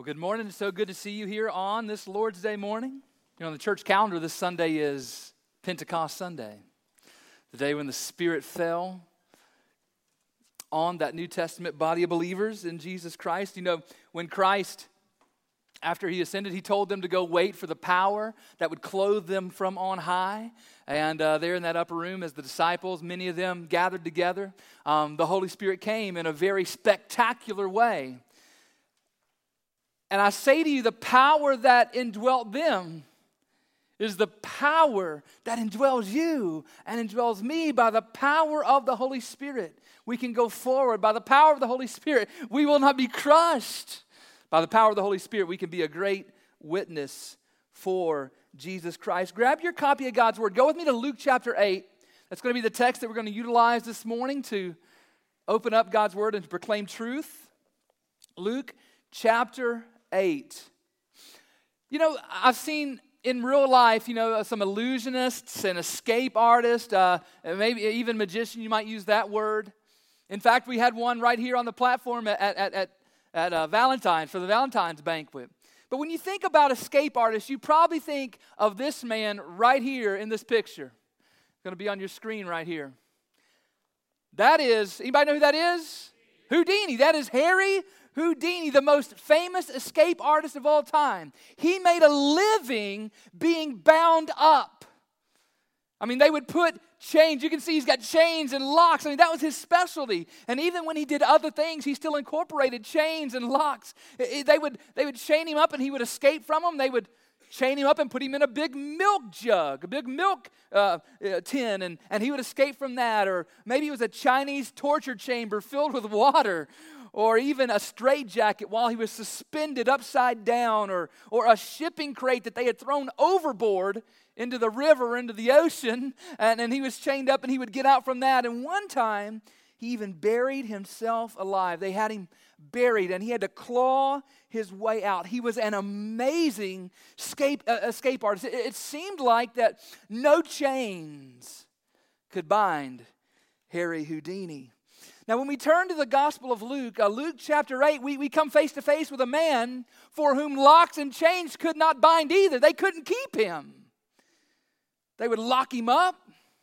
Well, good morning. It's so good to see you here on this Lord's Day morning. You know, on the church calendar, this Sunday is Pentecost Sunday, the day when the Spirit fell on that New Testament body of believers in Jesus Christ. You know, when Christ, after he ascended, he told them to go wait for the power that would clothe them from on high. And there in that upper room, as the disciples, many of them gathered together, the Holy Spirit came in a very spectacular way. And I say to you, the power that indwelt them is the power that indwells you and indwells me. By the power of the Holy Spirit, we can go forward. By the power of the Holy Spirit, we will not be crushed. By the power of the Holy Spirit, we can be a great witness for Jesus Christ. Grab your copy of God's Word. Go with me to Luke chapter 8. That's going to be the text that we're going to utilize this morning to open up God's Word and to proclaim truth. Luke chapter 8. You know, I've seen in real life, you know, some illusionists and escape artists, maybe even magician, you might use that word. In fact, we had one right here on the platform at Valentine's, for the Valentine's banquet. But when you think about escape artists, you probably think of this man right here in this picture. It's going to be on your screen right here. That is, anybody know who that is? Houdini. That is Harry Houdini, the most famous escape artist of all time. He made a living being bound up. I mean, they would put chains. You can see he's got chains and locks. I mean, that was his specialty. And even when he did other things, he still incorporated chains and locks. They would chain him up and he would escape from them. They would chain him up and put him in a big milk jug, a big milk tin, and he would escape from that. Or maybe it was a Chinese torture chamber filled with water, or even a straitjacket while he was suspended upside down, or a shipping crate that they had thrown overboard into the river or into the ocean, and he was chained up and he would get out from that. And one time, he even buried himself alive. They had him buried and he had to claw his way out. He was an amazing escape artist. It seemed like that no chains could bind Harry Houdini. Now, when we turn to the Gospel of Luke, Luke chapter 8, we come face to face with a man for whom locks and chains could not bind either. They couldn't keep him. They would lock him up,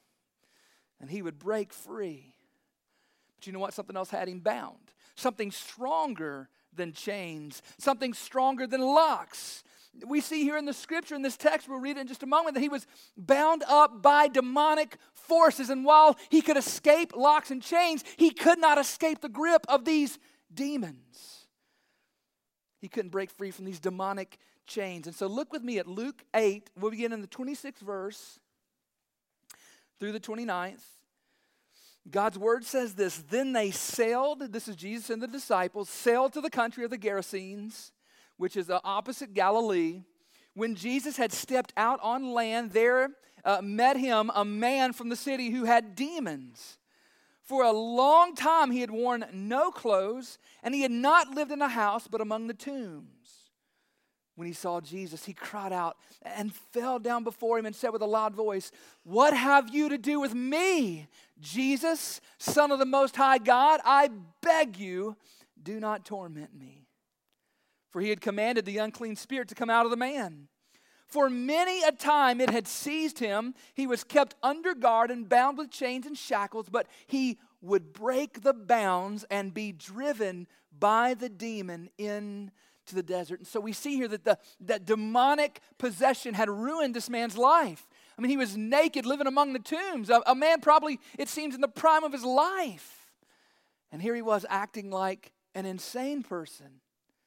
and he would break free. But you know what? Something else had him bound. Something stronger than chains. Something stronger than locks. We see here in the scripture, in this text, we'll read it in just a moment, that he was bound up by demonic forces. And while he could escape locks and chains, he could not escape the grip of these demons. He couldn't break free from these demonic chains. And so look with me at Luke 8. We'll begin in the 26th verse through the 29th. God's word says this: Then they sailed, this is Jesus and the disciples, sailed to the country of the Gerasenes, which is the opposite Galilee. When Jesus had stepped out on land, there met him a man from the city who had demons. For a long time he had worn no clothes, and he had not lived in a house but among the tombs. When he saw Jesus, he cried out and fell down before him and said with a loud voice, "What have you to do with me, Jesus, Son of the Most High God? I beg you, do not torment me." For he had commanded the unclean spirit to come out of the man. For many a time it had seized him. He was kept under guard and bound with chains and shackles, but he would break the bounds and be driven by the demon into the desert. And so we see here that that demonic possession had ruined this man's life. I mean, he was naked, living among the tombs. A man probably, it seems, in the prime of his life. And here he was acting like an insane person.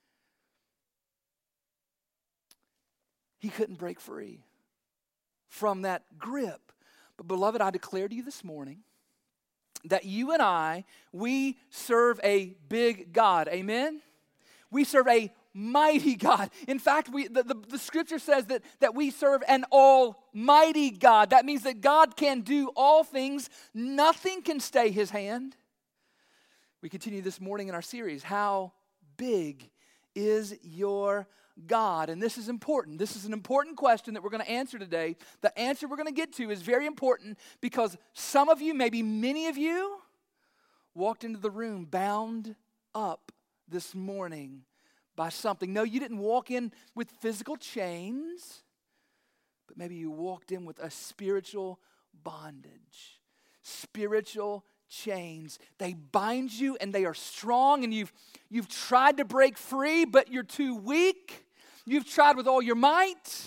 He couldn't break free from that grip. But beloved, I declare to you this morning that you and I, we serve a big God. Amen? We serve a mighty God. In fact, the scripture says that we serve an almighty God. That means that God can do all things. Nothing can stay his hand. We continue this morning in our series, How Big is Your God? And this is important. This is an important question that we're going to answer today. The answer we're going to get to is very important because some of you, maybe many of you, walked into the room bound up this morning by something. No, you didn't walk in with physical chains, but maybe you walked in with a spiritual bondage. Spiritual chains. They bind you and they are strong, and you've tried to break free, but you're too weak. You've tried with all your might,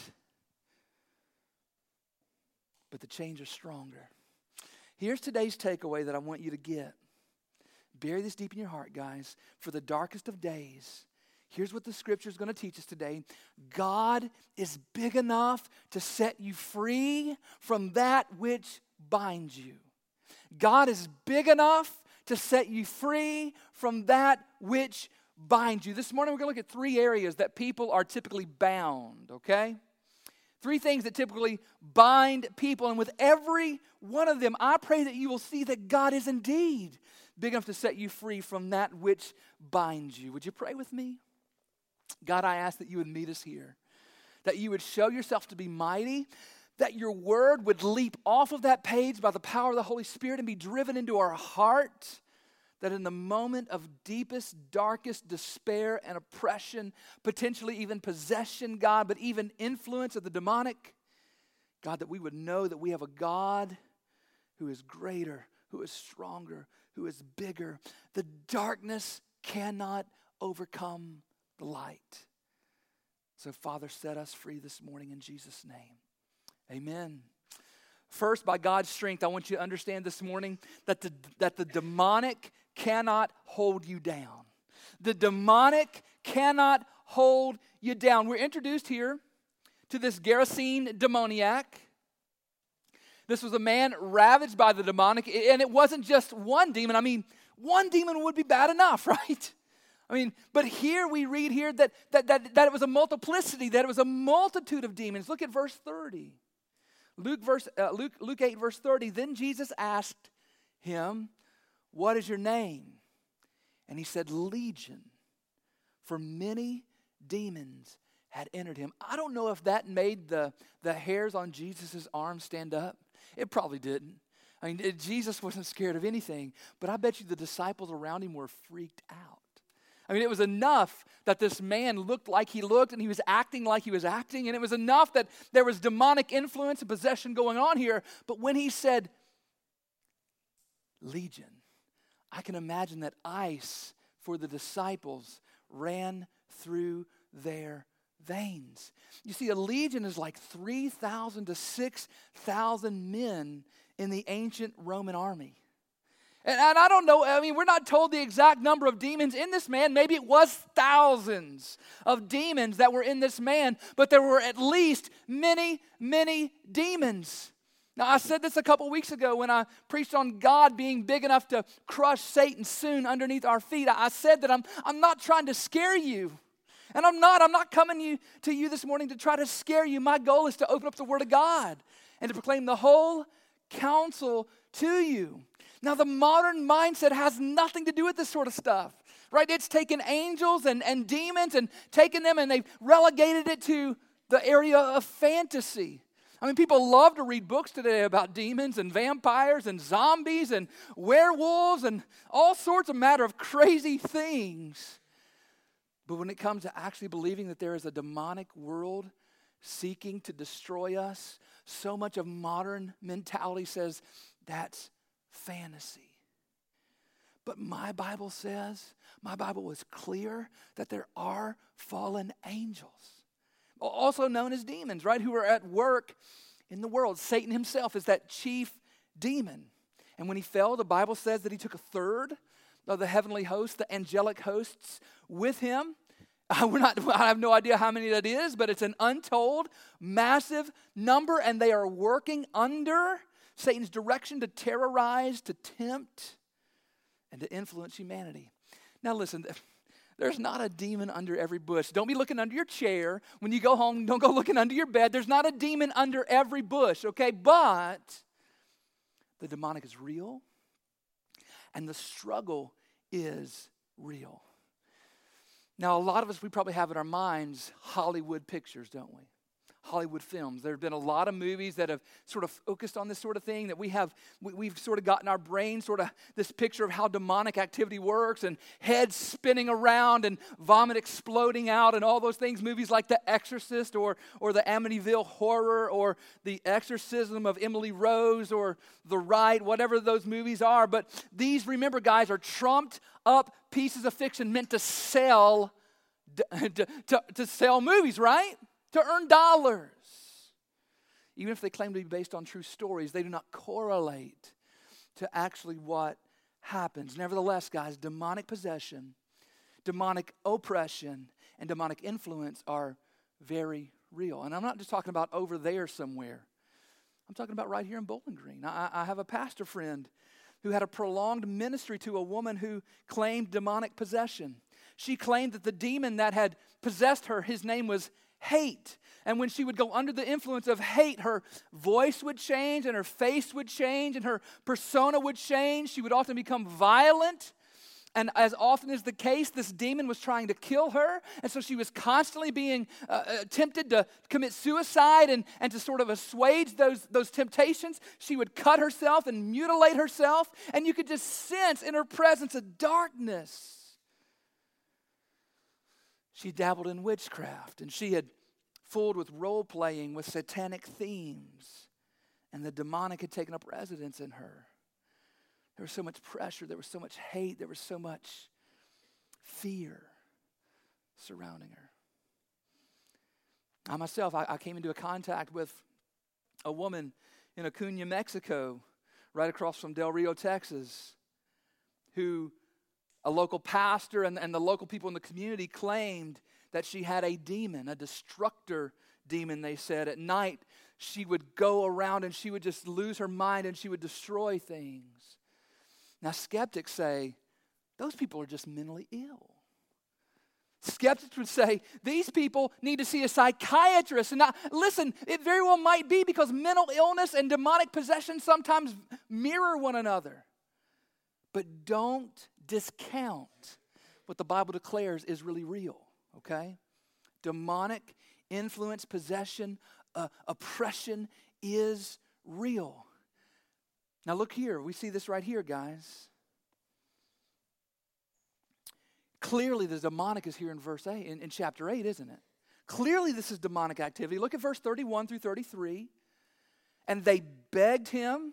but the chains are stronger. Here's today's takeaway that I want you to get. Bury this deep in your heart, guys. For the darkest of days, here's what the scripture is going to teach us today. God is big enough to set you free from that which binds you. God is big enough to set you free from that which binds you. This morning we're going to look at 3 areas that people are typically bound, okay? 3 things that typically bind people, and with every one of them, I pray that you will see that God is indeed big enough to set you free from that which binds you. Would you pray with me? God, I ask that you would meet us here, that you would show yourself to be mighty, that your word would leap off of that page by the power of the Holy Spirit and be driven into our heart, that in the moment of deepest, darkest despair and oppression, potentially even possession, God, but even influence of the demonic, God, that we would know that we have a God who is greater, who is stronger, who is bigger. The darkness cannot overcome the light. So, Father, set us free this morning in Jesus' name. Amen. First, by God's strength, I want you to understand this morning that the demonic cannot hold you down. The demonic cannot hold you down. We're introduced here to this Gerasene demoniac. This was a man ravaged by the demonic, and it wasn't just one demon. I mean, one demon would be bad enough, right? But here we read here that it was a multiplicity, that it was a multitude of demons. Look at verse 30. Luke 8, verse 30. Then Jesus asked him, "What is your name?" And he said, "Legion," for many demons had entered him. I don't know if that made the hairs on Jesus' arms stand up. It probably didn't. Jesus wasn't scared of anything, but I bet you the disciples around him were freaked out. It was enough that this man looked like he looked and he was acting like he was acting, and it was enough that there was demonic influence and possession going on here. But when he said, "Legion," I can imagine that ice for the disciples ran through their veins. You see, a legion is like 3,000 to 6,000 men in the ancient Roman army. And I don't know, we're not told the exact number of demons in this man. Maybe it was thousands of demons that were in this man, but there were at least many, many demons. Now, I said this a couple weeks ago when I preached on God being big enough to crush Satan soon underneath our feet. I said that I'm not trying to scare you. And I'm not coming to you this morning to try to scare you. My goal is to open up the Word of God and to proclaim the whole counsel to you. Now, the modern mindset has nothing to do with this sort of stuff, right? It's taken angels and demons and taken them and they've relegated it to the area of fantasy. People love to read books today about demons and vampires and zombies and werewolves and all sorts of matter of crazy things. But when it comes to actually believing that there is a demonic world seeking to destroy us, so much of modern mentality says that's fantasy. But my Bible is clear that there are fallen angels, also known as demons, right, who are at work in the world. Satan himself is that chief demon. And when he fell, the Bible says that he took a third of the heavenly hosts, the angelic hosts, with him. I have no idea how many that is, but it's an untold, massive number, and they are working under Satan's direction to terrorize, to tempt, and to influence humanity. Now listen, there's not a demon under every bush. Don't be looking under your chair. When you go home, don't go looking under your bed. There's not a demon under every bush, okay? But the demonic is real, and the struggle is real. Now, a lot of us, we probably have in our minds Hollywood pictures, don't we? Hollywood films. There have been a lot of movies that have sort of focused on this sort of thing, that we've sort of gotten our brain sort of this picture of how demonic activity works, and heads spinning around and vomit exploding out and all those things. Movies like The Exorcist or the Amityville Horror or The Exorcism of Emily Rose or The Rite, whatever those movies are. But these, remember guys, are trumped up pieces of fiction meant to sell to sell movies, right? To earn dollars. Even if they claim to be based on true stories, they do not correlate to actually what happens. Nevertheless, guys, demonic possession, demonic oppression, and demonic influence are very real. And I'm not just talking about over there somewhere. I'm talking about right here in Bowling Green. I have a pastor friend who had a prolonged ministry to a woman who claimed demonic possession. She claimed that the demon that had possessed her, his name was hate. And when she would go under the influence of hate, her voice would change and her face would change and her persona would change. She would often become violent. And as often is the case, this demon was trying to kill her. And so she was constantly being tempted to commit suicide. And to sort of assuage those temptations, she would cut herself and mutilate herself. And you could just sense in her presence a darkness. She dabbled in witchcraft, and she had fooled with role-playing with satanic themes, and the demonic had taken up residence in her. There was so much pressure, there was so much hate, there was so much fear surrounding her. I myself, I came into contact with a woman in Acuña, Mexico, right across from Del Rio, Texas, who a local pastor and the local people in the community claimed that she had a demon, a destructor demon, they said. At night, she would go around and she would just lose her mind and she would destroy things. Now, skeptics say, those people are just mentally ill. Skeptics would say, these people need to see a psychiatrist. And now, listen, it very well might be because mental illness and demonic possession sometimes mirror one another. But don't discount what the Bible declares is really real, okay? Demonic influence, possession, oppression is real. Now look here. We see this right here, guys. Clearly the demonic is here in verse 8, in chapter 8, isn't it? Clearly this is demonic activity. Look at verse 31 through 33. And they begged him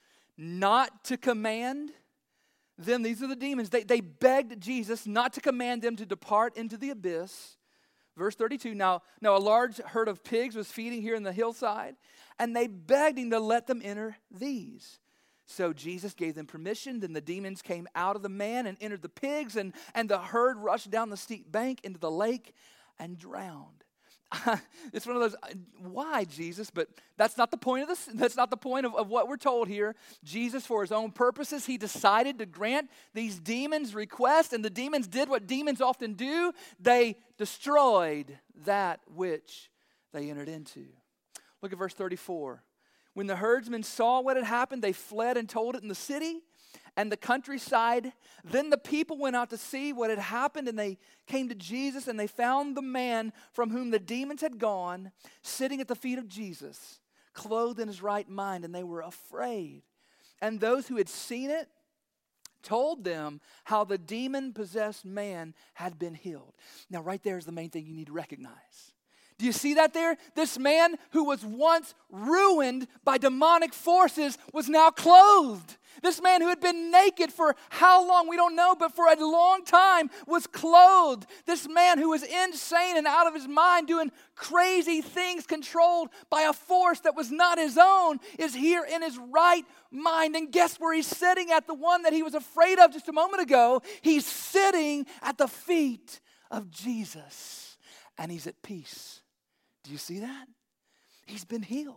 not to command them, these are the demons, they begged Jesus not to command them to depart into the abyss. Verse 32, now a large herd of pigs was feeding here in the hillside, and they begged him to let them enter these. So Jesus gave them permission. Then the demons came out of the man and entered the pigs, and the herd rushed down the steep bank into the lake and drowned. It's one of those, why, Jesus? But that's not the point of this. That's not the point of what we're told here. Jesus, for his own purposes, he decided to grant these demons' request, and the demons did what demons often do. They destroyed that which they entered into. Look at verse 34. When the herdsmen saw what had happened, they fled and told it in the city and the countryside. Then the people went out to see what had happened, and they came to Jesus, and they found the man from whom the demons had gone sitting at the feet of Jesus, clothed in his right mind, and they were afraid. And those who had seen it told them how the demon-possessed man had been healed. Now, right there is the main thing you need to recognize. Do you see that there? This man who was once ruined by demonic forces was now clothed. This man who had been naked for how long, we don't know, but for a long time was clothed. This man who was insane and out of his mind doing crazy things controlled by a force that was not his own is here in his right mind. And guess where he's sitting at? The one that he was afraid of just a moment ago. He's sitting at the feet of Jesus, and he's at peace. Do you see that? He's been healed.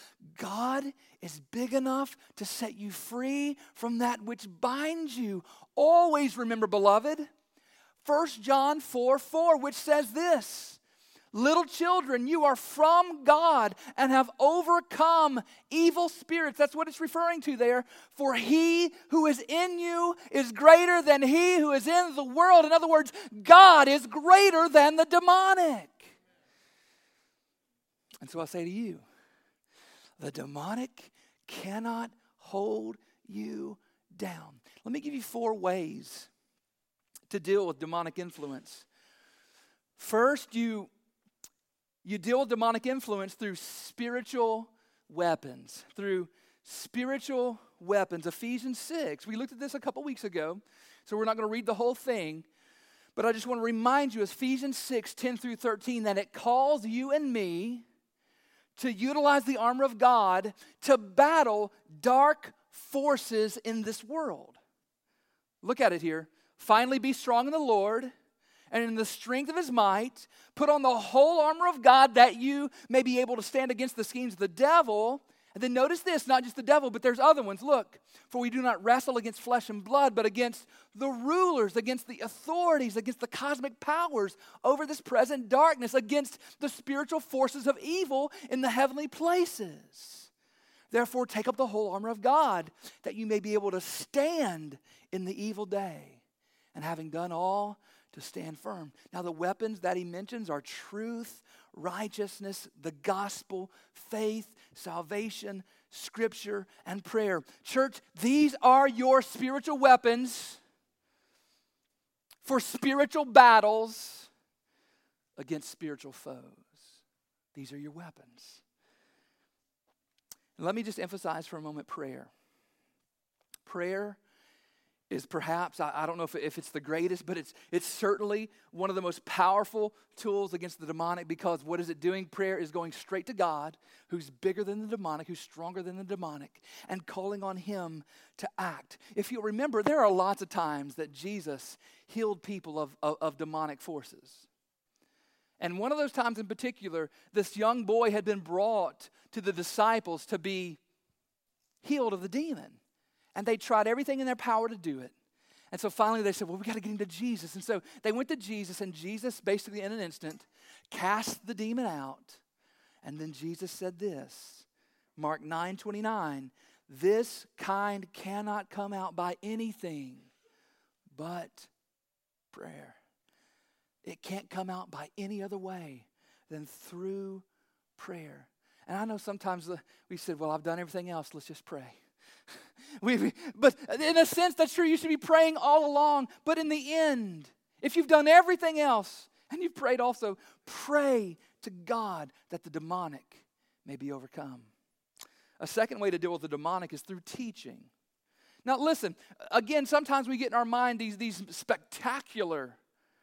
God is big enough to set you free from that which binds you. Always remember, beloved, 1 John 4:4, which says this, little children, you are from God and have overcome evil spirits. That's what it's referring to there. For he who is in you is greater than he who is in the world. In other words, God is greater than the demonic. And so I say to you, the demonic cannot hold you down. Let me give you 4 ways to deal with demonic influence. First, you deal with demonic influence through spiritual weapons. Through spiritual weapons. Ephesians 6. We looked at this a couple weeks ago, so we're not going to read the whole thing. But I just want to remind you, Ephesians 6, 10 through 13, that it calls you and me to utilize the armor of God to battle dark forces in this world. Look at it here. Finally, be strong in the Lord and in the strength of his might. Put on the whole armor of God that you may be able to stand against the schemes of the devil. And then notice this, not just the devil, but there's other ones. Look, for we do not wrestle against flesh and blood, but against the rulers, against the authorities, against the cosmic powers over this present darkness, against the spiritual forces of evil in the heavenly places. Therefore, take up the whole armor of God, that you may be able to stand in the evil day, and having done all, to stand firm. Now, the weapons that he mentions are truth, righteousness, the gospel, faith, salvation, scripture, and prayer. Church, these are your spiritual weapons for spiritual battles against spiritual foes. These are your weapons. And let me just emphasize for a moment prayer. Prayer is perhaps, I don't know if it's the greatest, but it's certainly one of the most powerful tools against the demonic, because what is it doing? Prayer is going straight to God, who's bigger than the demonic, who's stronger than the demonic, and calling on him to act. If you remember, there are lots of times that Jesus healed people of demonic forces. And one of those times in particular, this young boy had been brought to the disciples to be healed of the demon. And they tried everything in their power to do it. And so finally they said, well, we got to get him to Jesus. And so they went to Jesus, and Jesus basically in an instant cast the demon out. And then Jesus said this, Mark 9:29, this kind cannot come out by anything but prayer. It can't come out by any other way than through prayer. And I know sometimes we said, well, I've done everything else, let's just pray. But in a sense, that's true. You should be praying all along. But in the end, if you've done everything else and you've prayed also, pray to God that the demonic may be overcome. A second way to deal with the demonic is through teaching. Now listen, again, sometimes we get in our mind these spectacular,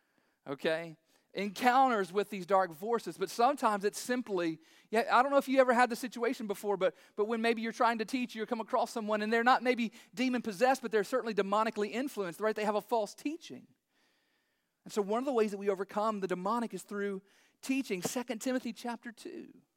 encounters with these dark forces, but sometimes it's simply, I don't know if you ever had the situation before, but when maybe you're trying to teach, you come across someone and they're not maybe demon-possessed, but they're certainly demonically influenced, right? They have a false teaching. And so one of the ways that we overcome the demonic is through teaching. 2 Timothy chapter 2,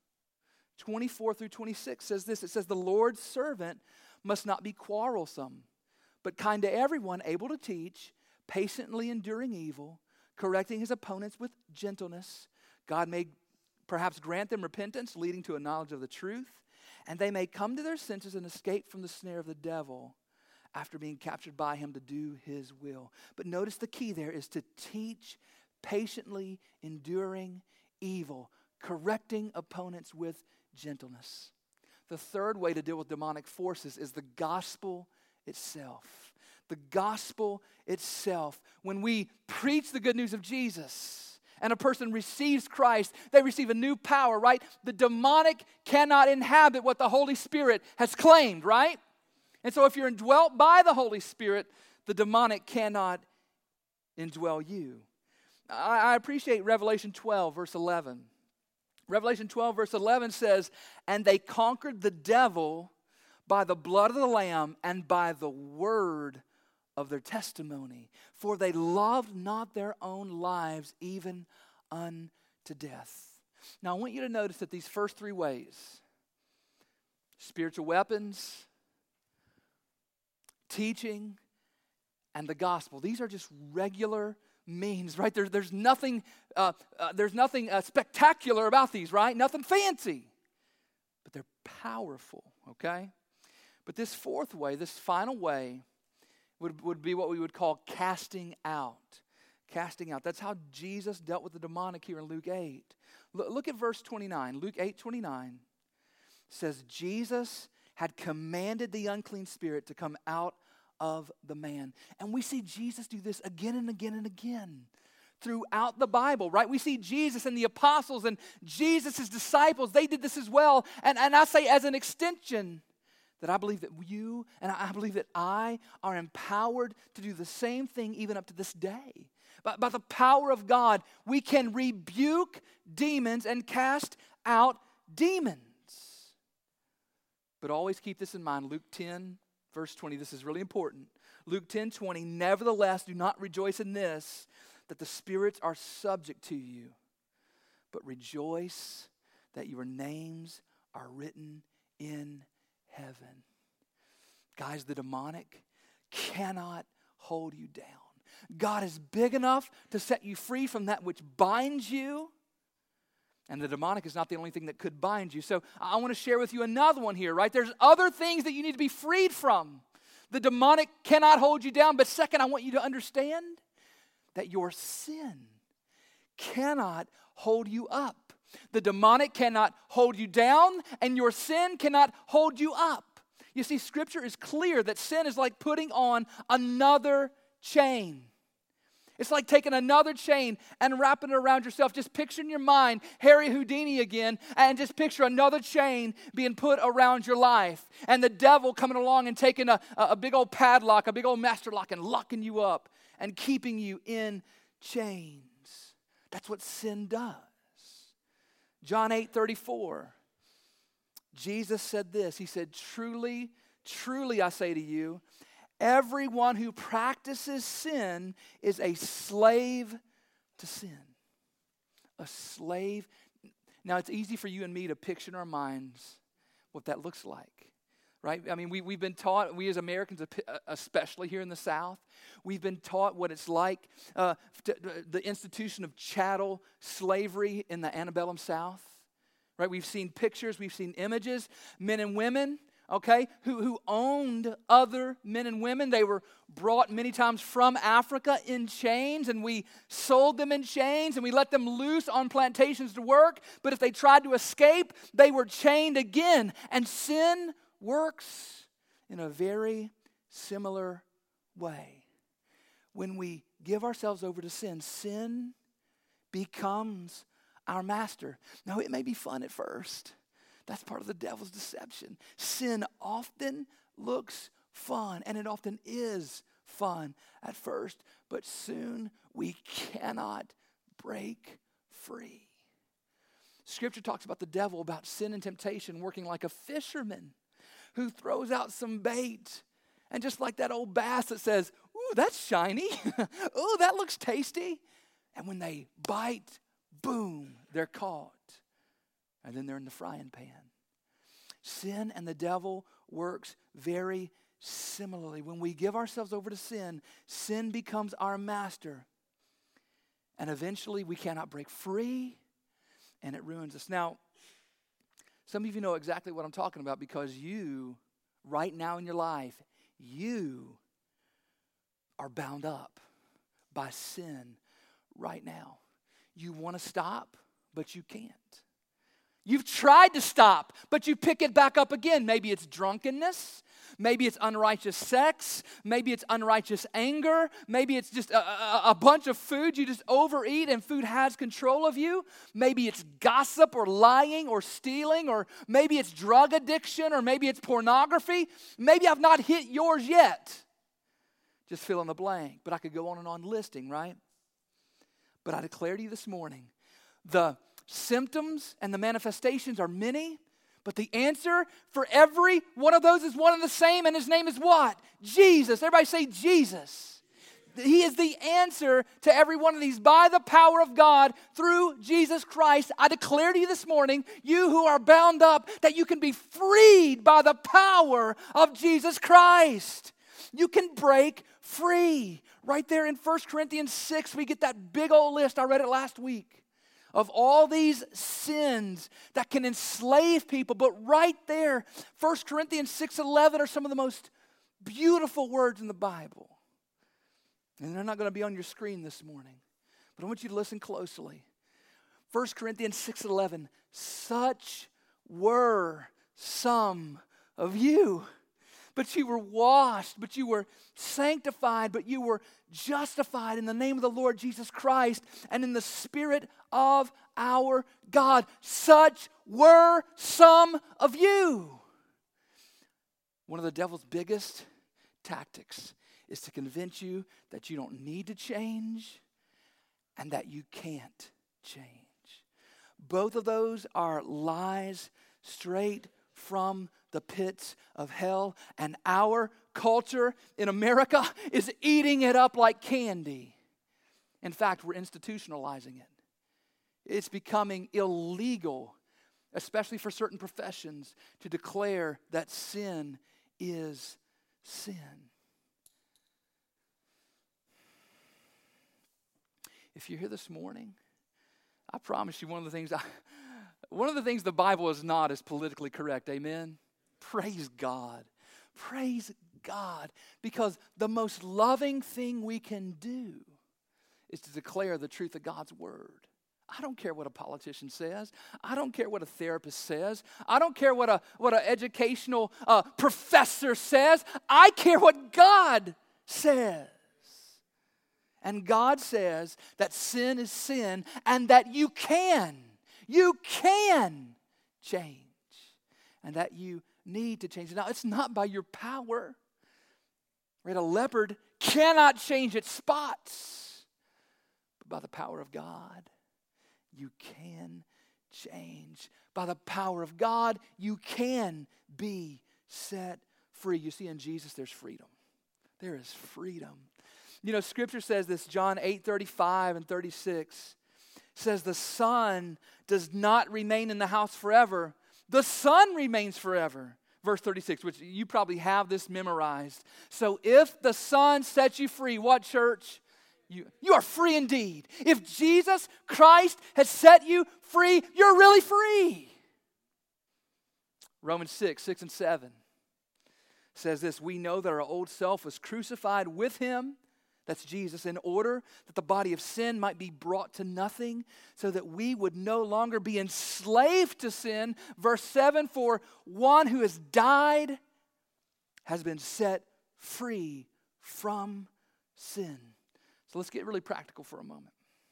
24 through 26 says this. It says, the Lord's servant must not be quarrelsome, but kind to everyone, able to teach, patiently enduring evil, correcting his opponents with gentleness. God may perhaps grant them repentance, leading to a knowledge of the truth, and they may come to their senses and escape from the snare of the devil after being captured by him to do his will. But notice the key there is to teach, patiently enduring evil, correcting opponents with gentleness. The third way to deal with demonic forces is the gospel itself. The gospel itself. When we preach the good news of Jesus and a person receives Christ, they receive a new power, right? The demonic cannot inhabit what the Holy Spirit has claimed, right? And so if you're indwelt by the Holy Spirit, the demonic cannot indwell you. I appreciate Revelation 12, verse 11. Revelation 12, verse 11 says, and they conquered the devil by the blood of the Lamb and by the word of their testimony, for they loved not their own lives even unto death. Now I want you to notice that these first 3 ways, spiritual weapons, teaching, and the gospel, these are just regular means, right? There's nothing spectacular about these, right? Nothing fancy, but they're powerful, okay? But this fourth way, this final way, would be what we would call casting out. casting out. That's how Jesus dealt with the demonic here in Luke 8. Look at verse 29. Luke 8:29 says, Jesus had commanded the unclean spirit to come out of the man. And we see Jesus do this again and again and again throughout the Bible, right? We see Jesus and the apostles and Jesus' disciples. They did this as well. And I say as an extension that I believe that you and I believe that I are empowered to do the same thing even up to this day. By the power of God, we can rebuke demons and cast out demons. But always keep this in mind. Luke 10, verse 20, this is really important. Luke 10:20, nevertheless, do not rejoice in this, that the spirits are subject to you, but rejoice that your names are written in heaven. Guys, the demonic cannot hold you down. God is big enough to set you free from that which binds you. And the demonic is not the only thing that could bind you. So I want to share with you another one here, right? There's other things that you need to be freed from. The demonic cannot hold you down. But second, I want you to understand that your sin cannot hold you up. The demonic cannot hold you down, and your sin cannot hold you up. You see, Scripture is clear that sin is like putting on another chain. It's like taking another chain and wrapping it around yourself. Just picture in your mind Harry Houdini again, and just picture another chain being put around your life. And the devil coming along and taking a big old padlock, a big old master lock, and locking you up and keeping you in chains. That's what sin does. John 8:34. Jesus said this. He said, truly, truly I say to you, everyone who practices sin is a slave to sin. A slave. Now, it's easy for you and me to picture in our minds what that looks like, right? I mean, we've been taught, we as Americans, especially here in the South, we've been taught what it's like, the institution of chattel slavery in the antebellum South, right? We've seen pictures, we've seen images, men and women, okay, who owned other men and women. They were brought many times from Africa in chains, and we sold them in chains, and we let them loose on plantations to work. But if they tried to escape, they were chained again. And sin works in a very similar way. When we give ourselves over to sin, sin becomes our master. Now, it may be fun at first. That's part of the devil's deception. Sin often looks fun, and it often is fun at first, but soon we cannot break free. Scripture talks about the devil, about sin and temptation, working like a fisherman who throws out some bait, and just like that old bass that says, ooh, that's shiny. Ooh, that looks tasty. And when they bite, boom, they're caught. And then they're in the frying pan. Sin and the devil works very similarly. When we give ourselves over to sin, sin becomes our master. And eventually we cannot break free, and it ruins us. Now, some of you know exactly what I'm talking about because you, right now in your life, you are bound up by sin right now. You want to stop, but you can't. You've tried to stop, but you pick it back up again. Maybe it's drunkenness. Maybe it's unrighteous sex. Maybe it's unrighteous anger. Maybe it's just a bunch of food you just overeat and food has control of you. Maybe it's gossip or lying or stealing, or maybe it's drug addiction, or maybe it's pornography. Maybe I've not hit yours yet. Just fill in the blank. But I could go on and on listing, right? But I declare to you this morning, the symptoms and the manifestations are many, but the answer for every one of those is one and the same, and his name is what? Jesus. Everybody say Jesus. He is the answer to every one of these by the power of God through Jesus Christ. I declare to you this morning, you who are bound up, that you can be freed by the power of Jesus Christ. You can break free. Right there in 1 Corinthians 6, we get that big old list. I read it last week of all these sins that can enslave people. But right there, 1 Corinthians 6:11 are some of the most beautiful words in the Bible. And they're not going to be on your screen this morning. But I want you to listen closely. 1 Corinthians 6:11, such were some of you. But you were washed, but you were sanctified, but you were justified in the name of the Lord Jesus Christ and in the Spirit of our God. Such were some of you. One of the devil's biggest tactics is to convince you that you don't need to change and that you can't change. Both of those are lies straight from the pits of hell, and our culture in America is eating it up like candy. In fact, we're institutionalizing it. It's becoming illegal, especially for certain professions, to declare that sin is sin. If you're here this morning, I promise you one of the things the Bible is not is politically correct. Amen? Praise God. Praise God. Because the most loving thing we can do is to declare the truth of God's word. I don't care what a politician says. I don't care what a therapist says. I don't care what an educational professor says. I care what God says. And God says that sin is sin and that you can change. And that you need to change. Now, it's not by your power. Right? A leopard cannot change its spots. But by the power of God, you can change. By the power of God, you can be set free. You see, in Jesus, there's freedom. There is freedom. You know, Scripture says this, John 8:35 and 36, says the Son does not remain in the house forever. The Son remains forever. Verse 36, which you probably have this memorized. So if the Son sets you free, what, church? You are free indeed. If Jesus Christ has set you free, you're really free. Romans 6 and 7 says this, we know that our old self was crucified with him, that's Jesus, in order that the body of sin might be brought to nothing, so that we would no longer be enslaved to sin. Verse 7, for one who has died has been set free from sin. So let's get really practical for a moment.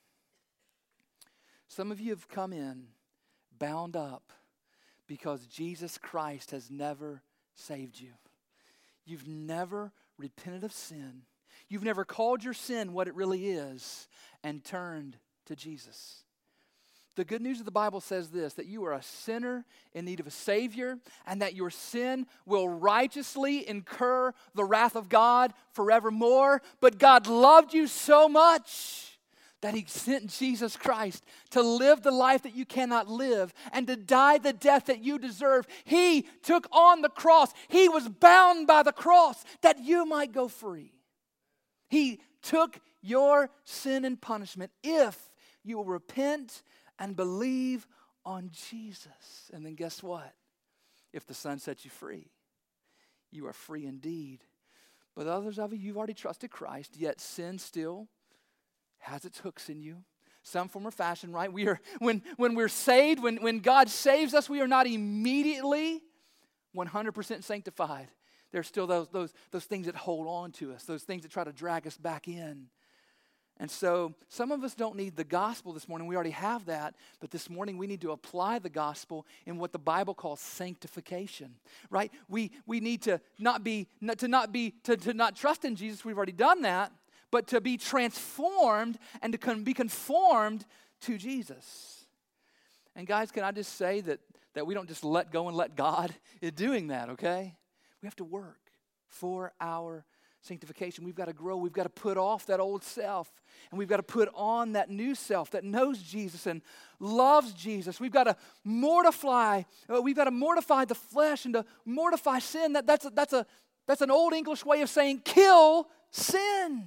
Some of you have come in bound up because Jesus Christ has never saved you. You've never repented of sin. You've never called your sin what it really is and turned to Jesus. The good news of the Bible says this, that you are a sinner in need of a Savior and that your sin will righteously incur the wrath of God forevermore. But God loved you so much that He sent Jesus Christ to live the life that you cannot live and to die the death that you deserve. He took on the cross. He was bound by the cross that you might go free. He took your sin and punishment if you will repent and believe on Jesus. And then guess what? If the Son sets you free, you are free indeed. But others of you, you've already trusted Christ, yet sin still has its hooks in you. Some form or fashion, right? When we're saved, when God saves us, we are not immediately 100% sanctified. There's still those things that hold on to us, those things that try to drag us back in. And so some of us don't need the gospel this morning. We already have that. But this morning we need to apply the gospel in what the Bible calls sanctification, right? We need to not trust in Jesus. We've already done that. But to be transformed and to be conformed to Jesus. And guys, can I just say that we don't just let go and let God in doing that, okay? We have to work for our sanctification. We've got to grow. We've got to put off that old self. And we've got to put on that new self that knows Jesus and loves Jesus. We've got to mortify. We've got to mortify the flesh and to mortify sin. That's an old English way of saying kill sin.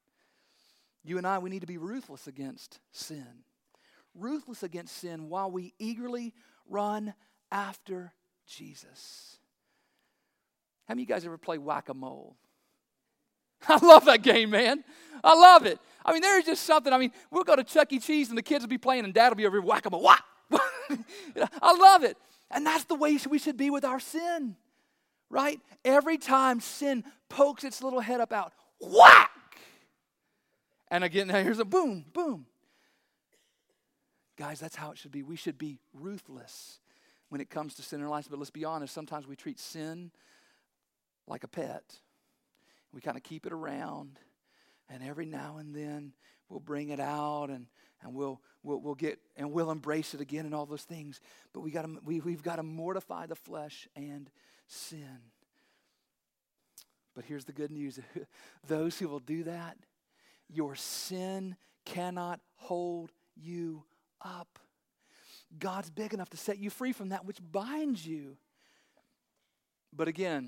You and I, we need to be ruthless against sin. Ruthless against sin while we eagerly run after Jesus. How many of you guys ever play whack-a-mole? I love that game, man. I love it. I mean, there's just something. I mean, we'll go to Chuck E. Cheese and the kids will be playing and Dad will be over here whack-a-mole. Whack! I love it. And that's the way we should be with our sin, right? Every time sin pokes its little head up out, whack! And again, now here's a boom, boom. Guys, that's how it should be. We should be ruthless when it comes to sin in our lives. But let's be honest, sometimes we treat sin like a pet. We kind of keep it around. And every now and then we'll bring it out and we'll embrace it again and all those things. But we've got to mortify the flesh and sin. But here's the good news. Those who will do that, your sin cannot hold you up. God's big enough to set you free from that which binds you. But again,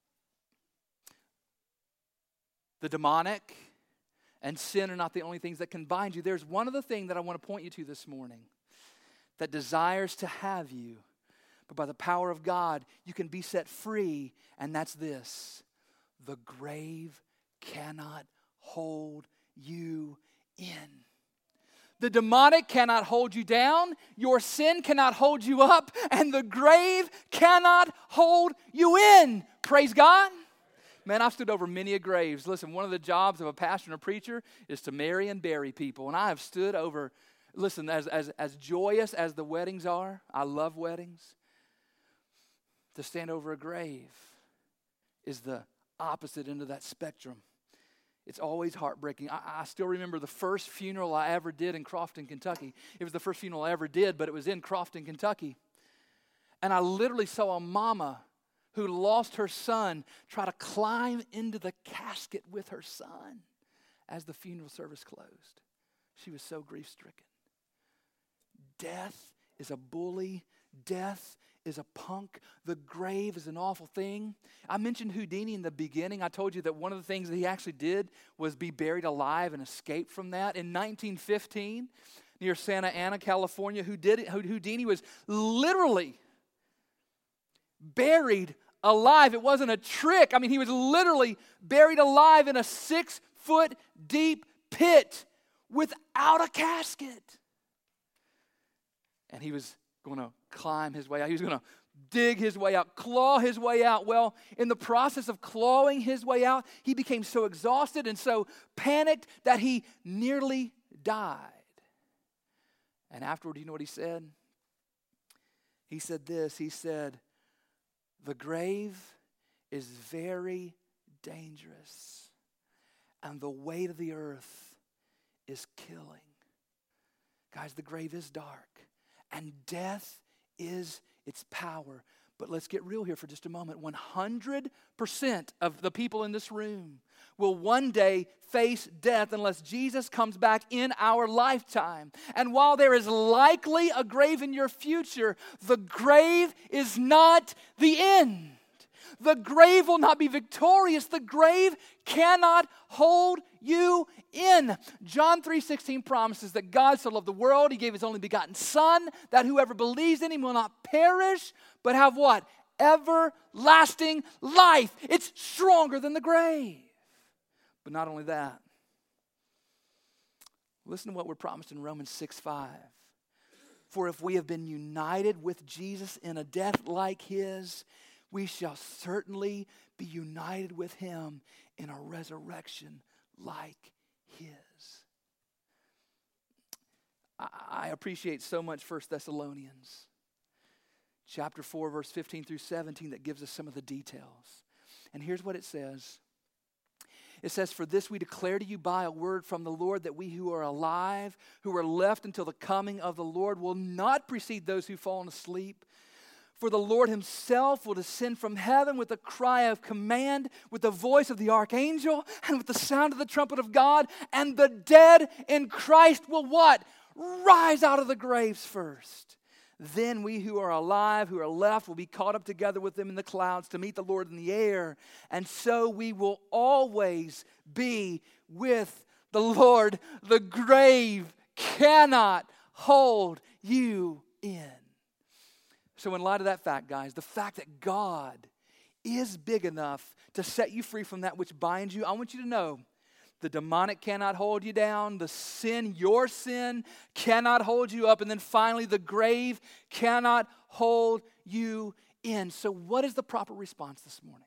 the demonic and sin are not the only things that can bind you. There's one other thing that I want to point you to this morning that desires to have you, but by the power of God, you can be set free, and that's this: the grave cannot hold you in. The demonic cannot hold you down, your sin cannot hold you up, and the grave cannot hold you in. Praise God. Man, I've stood over many a graves. Listen, one of the jobs of a pastor and a preacher is to marry and bury people. And I have stood over, listen, as joyous as the weddings are, I love weddings, to stand over a grave is the opposite end of that spectrum. It's always heartbreaking. I still remember the first funeral I ever did in Crofton, Kentucky. It was the first funeral I ever did, but it was in Crofton, Kentucky. And I literally saw a mama who lost her son try to climb into the casket with her son as the funeral service closed. She was so grief-stricken. Death is a bully. Death is a punk. The grave is an awful thing. I mentioned Houdini in the beginning. I told you that one of the things that he actually did was be buried alive and escape from that. In 1915, near Santa Ana, California, Houdini was literally buried alive. It wasn't a trick. I mean, he was literally buried alive in a 6-foot deep pit without a casket. And he was going to climb his way out. He was going to dig his way out, claw his way out. Well, in the process of clawing his way out, he became so exhausted and so panicked that he nearly died. And afterward, you know what he said? He said this. He said, "The grave is very dangerous, and the weight of the earth is killing." Guys, the grave is dark, and death is its power. But let's get real here for just a moment. 100% of the people in this room will one day face death unless Jesus comes back in our lifetime. And while there is likely a grave in your future, the grave is not the end. The grave will not be victorious. The grave cannot hold you in. John 3:16 promises that God so loved the world, He gave His only begotten Son, that whoever believes in Him will not perish, but have what? Everlasting life. It's stronger than the grave. But not only that. Listen to what we're promised in Romans 6:5. For if we have been united with Jesus in a death like His, we shall certainly be united with Him in a resurrection like His. I appreciate so much 1 Thessalonians chapter 4, verse 15 through 17 that gives us some of the details. And here's what it says. It says, "For this we declare to you by a word from the Lord, that we who are alive, who are left until the coming of the Lord, will not precede those who've fallen asleep. For the Lord Himself will descend from heaven with a cry of command, with the voice of the archangel, and with the sound of the trumpet of God, and the dead in Christ will" what? "Rise out of the graves first. Then we who are alive, who are left, will be caught up together with them in the clouds to meet the Lord in the air. And so we will always be with the Lord." The grave cannot hold you in. So in light of that fact, guys, the fact that God is big enough to set you free from that which binds you. I want you to know the demonic cannot hold you down. The sin, your sin, cannot hold you up. And then finally, the grave cannot hold you in. So what is the proper response this morning?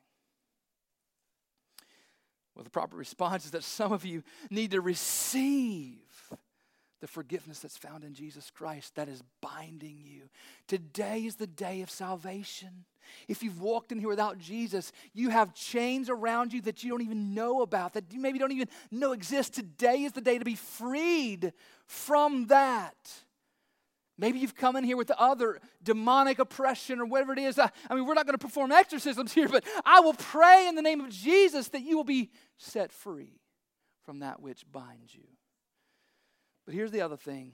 Well, the proper response is that some of you need to receive the forgiveness that's found in Jesus Christ that is binding you. Today is the day of salvation. If you've walked in here without Jesus, you have chains around you that you don't even know about, that you maybe don't even know exist. Today is the day to be freed from that. Maybe you've come in here with the other demonic oppression or whatever it is. I mean, we're not going to perform exorcisms here, but I will pray in the name of Jesus that you will be set free from that which binds you. But here's the other thing.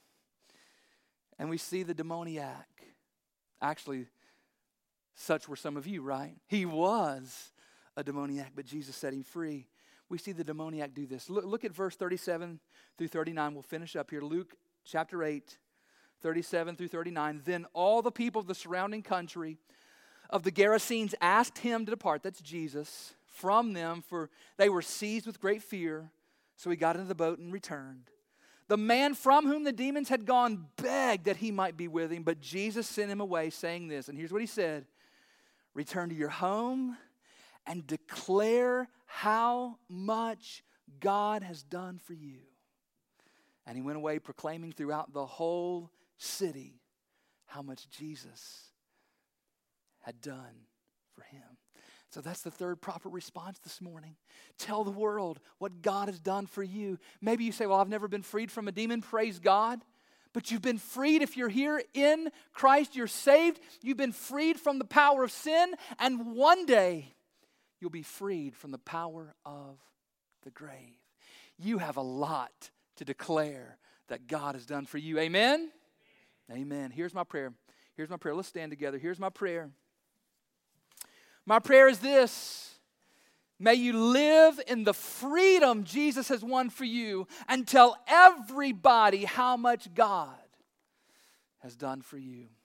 And we see the demoniac. Actually, such were some of you, right? He was a demoniac, but Jesus set him free. We see the demoniac do this. Look at verse 37 through 39. We'll finish up here. Luke chapter 8, 37 through 39. Then all the people of the surrounding country of the Gerasenes asked him to depart, that's Jesus, from them, for they were seized with great fear. So he got into the boat and returned. The man from whom the demons had gone begged that he might be with him, but Jesus sent him away, saying this, and here's what he said: return to your home and declare how much God has done for you. And he went away proclaiming throughout the whole city how much Jesus had done for him. So that's the third proper response this morning. Tell the world what God has done for you. Maybe you say, well, I've never been freed from a demon. Praise God. But you've been freed. If you're here in Christ, you're saved. You've been freed from the power of sin. And one day, you'll be freed from the power of the grave. You have a lot to declare that God has done for you. Amen? Amen. Here's my prayer. Here's my prayer. Let's stand together. Here's my prayer. My prayer is this: may you live in the freedom Jesus has won for you and tell everybody how much God has done for you.